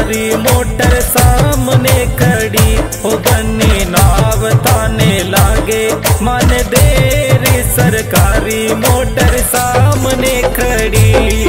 सरकारी मोटर सामने खड़ी, ओ बनी नाव ताने लागे मन देर सरकारी मोटर सामने खड़ी।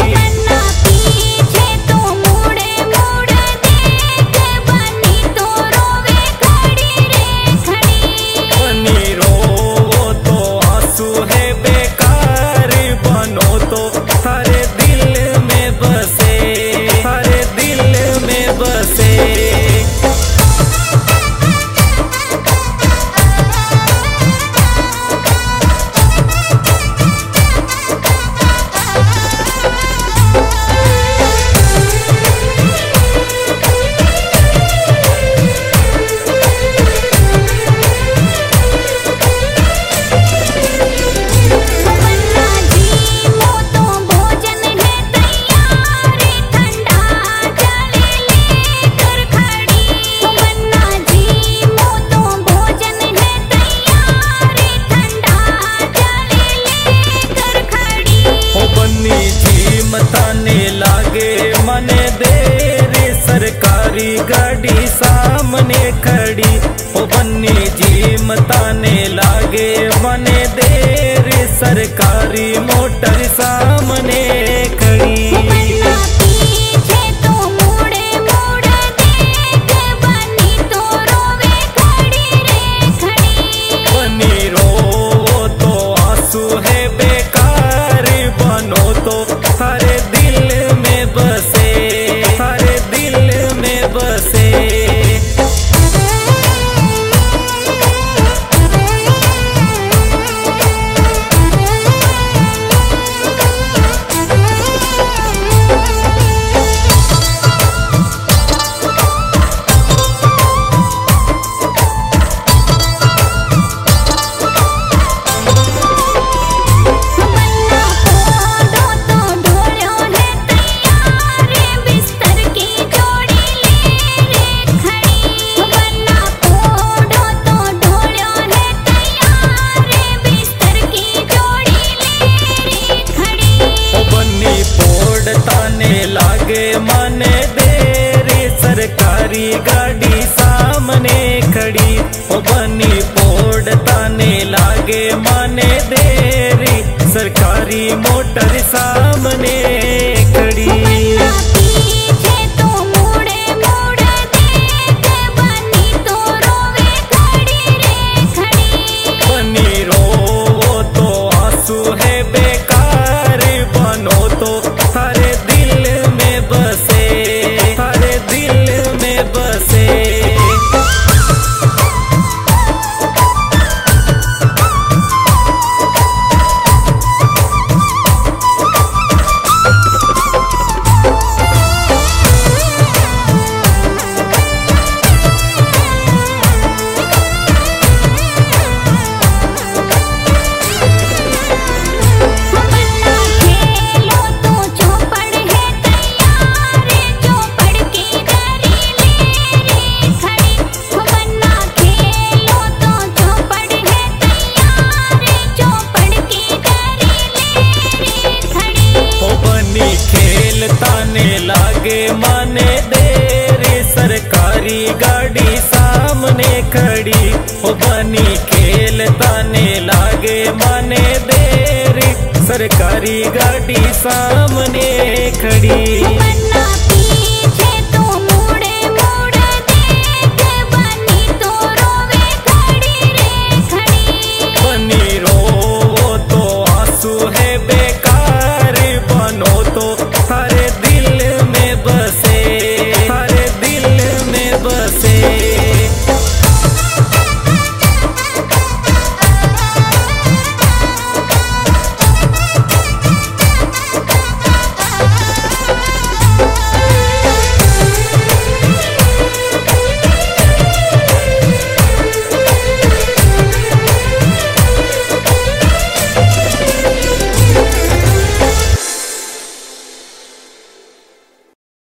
मने देर सरकारी गाड़ी सामने खड़ी, ओ बन्नी जी मताने लागे मने देर सरकारी मोटर सामने खड़ी। मने देर सरकारी गाड़ी सामने खड़ी, ओ बनी पोड़ ताने लागे मने देर सरकारी मोटर सामने खड़ी। मने देर सरकारी गाड़ी सामने खड़ी, ओ बनी खेल ताने लागे मने देर सरकारी गाड़ी सामने खड़ी।